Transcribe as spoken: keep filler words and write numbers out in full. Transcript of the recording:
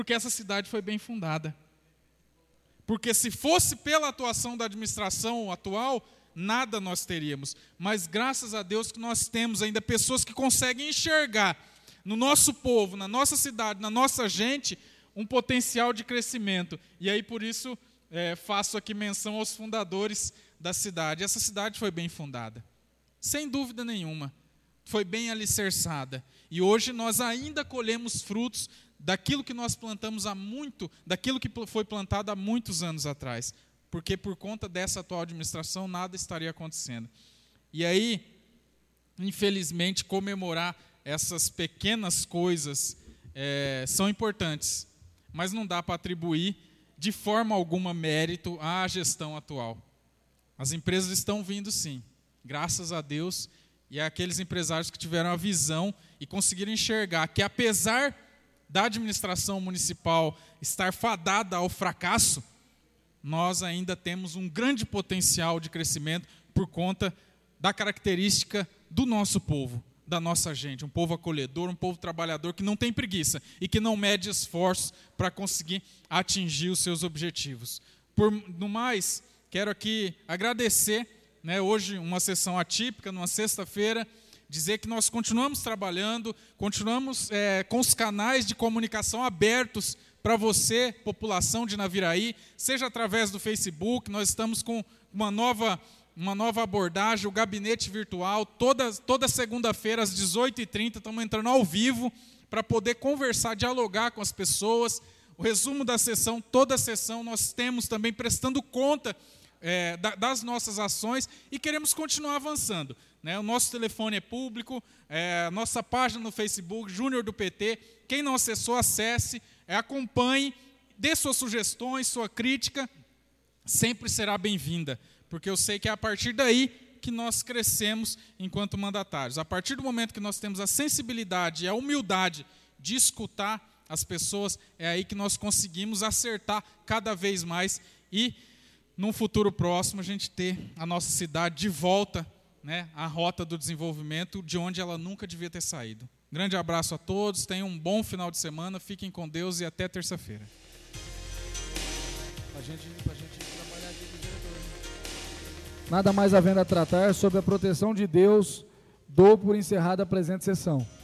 Porque essa cidade foi bem fundada. Porque se fosse pela atuação da administração atual, nada nós teríamos. Mas graças a Deus que nós temos ainda pessoas que conseguem enxergar no nosso povo, na nossa cidade, na nossa gente, um potencial de crescimento. E aí por isso é, faço aqui menção aos fundadores da cidade. Essa cidade foi bem fundada, sem dúvida nenhuma. Foi bem alicerçada. E hoje nós ainda colhemos frutos daquilo que nós plantamos há muito, daquilo que foi plantado há muitos anos atrás. Porque por conta dessa atual administração, nada estaria acontecendo. E aí, infelizmente, comemorar essas pequenas coisas é, são importantes, mas não dá para atribuir de forma alguma mérito à gestão atual. As empresas estão vindo sim, graças a Deus, e aqueles empresários que tiveram a visão e conseguiram enxergar que apesar da administração municipal estar fadada ao fracasso, nós ainda temos um grande potencial de crescimento por conta da característica do nosso povo, da nossa gente, um povo acolhedor, um povo trabalhador que não tem preguiça e que não mede esforços para conseguir atingir os seus objetivos. Por no mais, quero aqui agradecer, né, hoje uma sessão atípica, numa sexta-feira, dizer que nós continuamos trabalhando, continuamos é, com os canais de comunicação abertos para você, população de Naviraí, seja através do Facebook, nós estamos com uma nova, uma nova abordagem, o gabinete virtual, toda, toda segunda-feira às dezoito e trinta, estamos entrando ao vivo para poder conversar, dialogar com as pessoas. O resumo da sessão, toda a sessão nós temos também prestando conta é, da, das nossas ações e queremos continuar avançando. Né? O nosso telefone é público, é, a nossa página no Facebook, Júnior do P T, quem não acessou, acesse, é, acompanhe, dê suas sugestões, sua crítica, sempre será bem-vinda, porque eu sei que é a partir daí que nós crescemos enquanto mandatários. A partir do momento que nós temos a sensibilidade e a humildade de escutar as pessoas, é aí que nós conseguimos acertar cada vez mais e, num futuro próximo, a gente ter a nossa cidade de volta, né, à rota do desenvolvimento, de onde ela nunca devia ter saído. Grande abraço a todos, tenham um bom final de semana, fiquem com Deus e até terça-feira. A gente, a gente trabalhar aqui com o diretor, né? Nada mais havendo a tratar sobre a proteção de Deus, dou por encerrada a presente sessão.